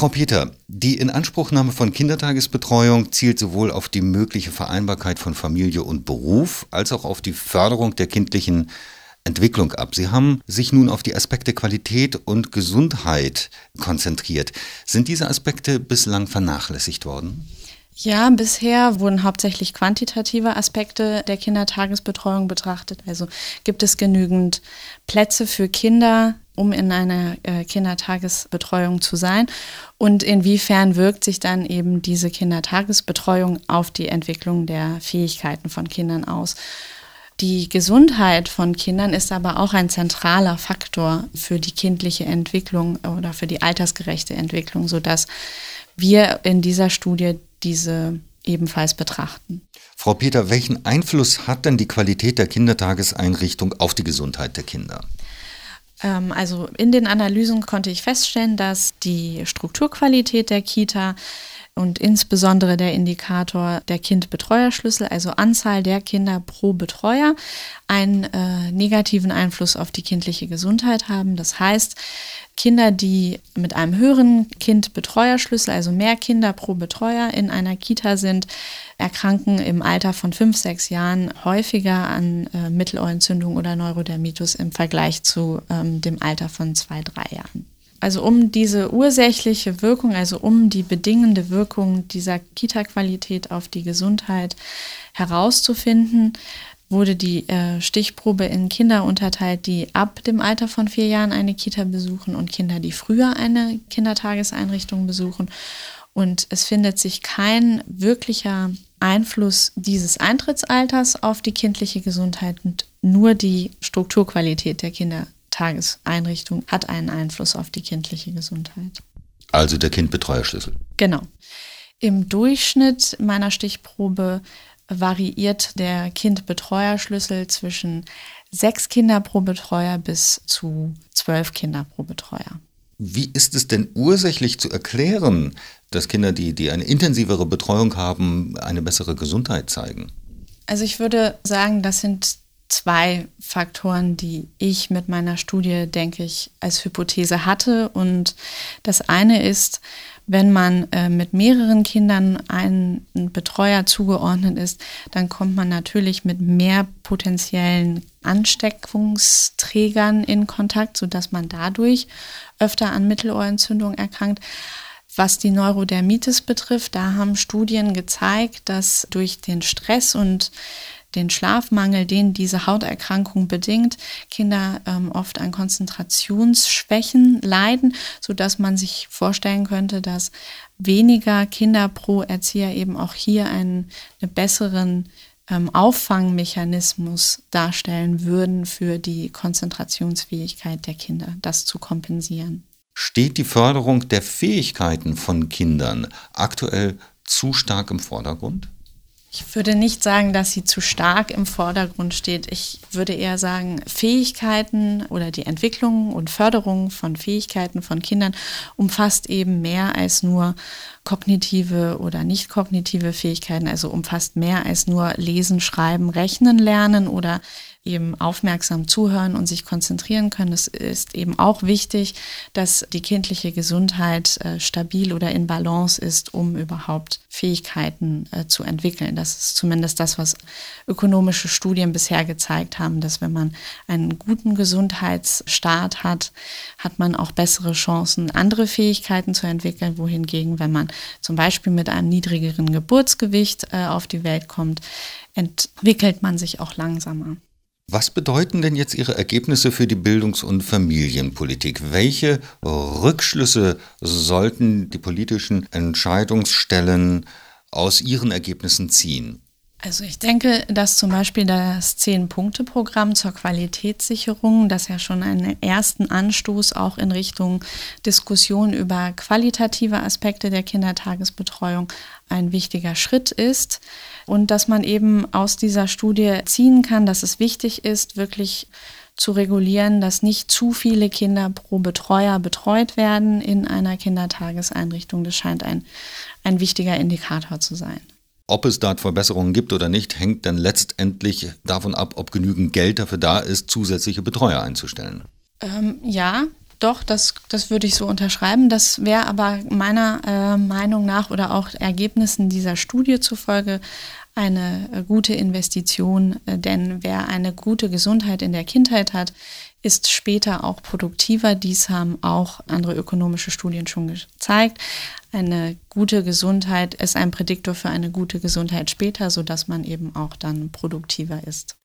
Frau Peter, die Inanspruchnahme von Kindertagesbetreuung zielt sowohl auf die mögliche Vereinbarkeit von Familie und Beruf als auch auf die Förderung der kindlichen Entwicklung ab. Sie haben sich nun auf die Aspekte Qualität und Gesundheit konzentriert. Sind diese Aspekte bislang vernachlässigt worden? Ja, bisher wurden hauptsächlich quantitative Aspekte der Kindertagesbetreuung betrachtet. Also gibt es genügend Plätze für Kinder, um in einer Kindertagesbetreuung zu sein? Und inwiefern wirkt sich dann eben diese Kindertagesbetreuung auf die Entwicklung der Fähigkeiten von Kindern aus? Die Gesundheit von Kindern ist aber auch ein zentraler Faktor für die kindliche Entwicklung oder für die altersgerechte Entwicklung, sodass wir in dieser Studie diese ebenfalls betrachten. Frau Peter, welchen Einfluss hat denn die Qualität der Kindertageseinrichtung auf die Gesundheit der Kinder? Also in den Analysen konnte ich feststellen, dass die Strukturqualität der Kita und insbesondere der Indikator der Kind-Betreuer-Schlüssel, also Anzahl der Kinder pro Betreuer, einen negativen Einfluss auf die kindliche Gesundheit haben. Das heißt, Kinder, die mit einem höheren Kind-Betreuer-Schlüssel, also mehr Kinder pro Betreuer in einer Kita sind, erkranken im Alter von 5, 6 Jahren häufiger an Mittelohrentzündung oder Neurodermitis im Vergleich zu dem Alter von 2, 3 Jahren. Also um diese ursächliche Wirkung, also um die bedingende Wirkung dieser Kita-Qualität auf die Gesundheit herauszufinden, wurde die Stichprobe in Kinder unterteilt, die ab dem Alter von 4 Jahren eine Kita besuchen und Kinder, die früher eine Kindertageseinrichtung besuchen. Und es findet sich kein wirklicher Einfluss dieses Eintrittsalters auf die kindliche Gesundheit und nur die Strukturqualität der Kindertageseinrichtung hat einen Einfluss auf die kindliche Gesundheit. Also der Kind-Betreuer-Schlüssel. Genau. Im Durchschnitt meiner Stichprobe variiert der Kind-Betreuer-Schlüssel zwischen 6 Kinder pro Betreuer bis zu 12 Kinder pro Betreuer. Wie ist es denn ursächlich zu erklären, dass Kinder, die eine intensivere Betreuung haben, eine bessere Gesundheit zeigen? Also ich würde sagen, das sind 2 Faktoren, die ich mit meiner Studie, denke ich, als Hypothese hatte. Und das eine ist, wenn man mit mehreren Kindern einen Betreuer zugeordnet ist, dann kommt man natürlich mit mehr potenziellen Ansteckungsträgern in Kontakt, sodass man dadurch öfter an Mittelohrentzündung erkrankt. Was die Neurodermitis betrifft, da haben Studien gezeigt, dass durch den Stress und den Schlafmangel, den diese Hauterkrankung bedingt, Kinder oft an Konzentrationsschwächen leiden, sodass man sich vorstellen könnte, dass weniger Kinder pro Erzieher eben auch hier einen besseren Auffangmechanismus darstellen würden für die Konzentrationsfähigkeit der Kinder, das zu kompensieren. Steht die Förderung der Fähigkeiten von Kindern aktuell zu stark im Vordergrund? Ich würde nicht sagen, dass sie zu stark im Vordergrund steht. Ich würde eher sagen, Fähigkeiten oder die Entwicklung und Förderung von Fähigkeiten von Kindern umfasst eben mehr als nur kognitive oder nicht kognitive Fähigkeiten, also umfasst mehr als nur Lesen, Schreiben, Rechnen lernen oder eben aufmerksam zuhören und sich konzentrieren können. Es ist eben auch wichtig, dass die kindliche Gesundheit stabil oder in Balance ist, um überhaupt Fähigkeiten zu entwickeln. Das ist zumindest das, was ökonomische Studien bisher gezeigt haben, dass wenn man einen guten Gesundheitsstaat hat, hat man auch bessere Chancen, andere Fähigkeiten zu entwickeln, wohingegen, wenn man zum Beispiel mit einem niedrigeren Geburtsgewicht auf die Welt kommt, entwickelt man sich auch langsamer. Was bedeuten denn jetzt Ihre Ergebnisse für die Bildungs- und Familienpolitik? Welche Rückschlüsse sollten die politischen Entscheidungsstellen aus Ihren Ergebnissen ziehen? Also ich denke, dass zum Beispiel das 10-Punkte-Programm zur Qualitätssicherung, das ja schon einen ersten Anstoß auch in Richtung Diskussion über qualitative Aspekte der Kindertagesbetreuung ein wichtiger Schritt ist und dass man eben aus dieser Studie ziehen kann, dass es wichtig ist, wirklich zu regulieren, dass nicht zu viele Kinder pro Betreuer betreut werden in einer Kindertageseinrichtung. Das scheint ein wichtiger Indikator zu sein. Ob es dort Verbesserungen gibt oder nicht, hängt dann letztendlich davon ab, ob genügend Geld dafür da ist, zusätzliche Betreuer einzustellen. Ja, Doch, das würde ich so unterschreiben. Das wäre aber meiner Meinung nach oder auch Ergebnissen dieser Studie zufolge eine gute Investition, denn wer eine gute Gesundheit in der Kindheit hat, ist später auch produktiver. Dies haben auch andere ökonomische Studien schon gezeigt. Eine gute Gesundheit ist ein Prädiktor für eine gute Gesundheit später, sodass man eben auch dann produktiver ist.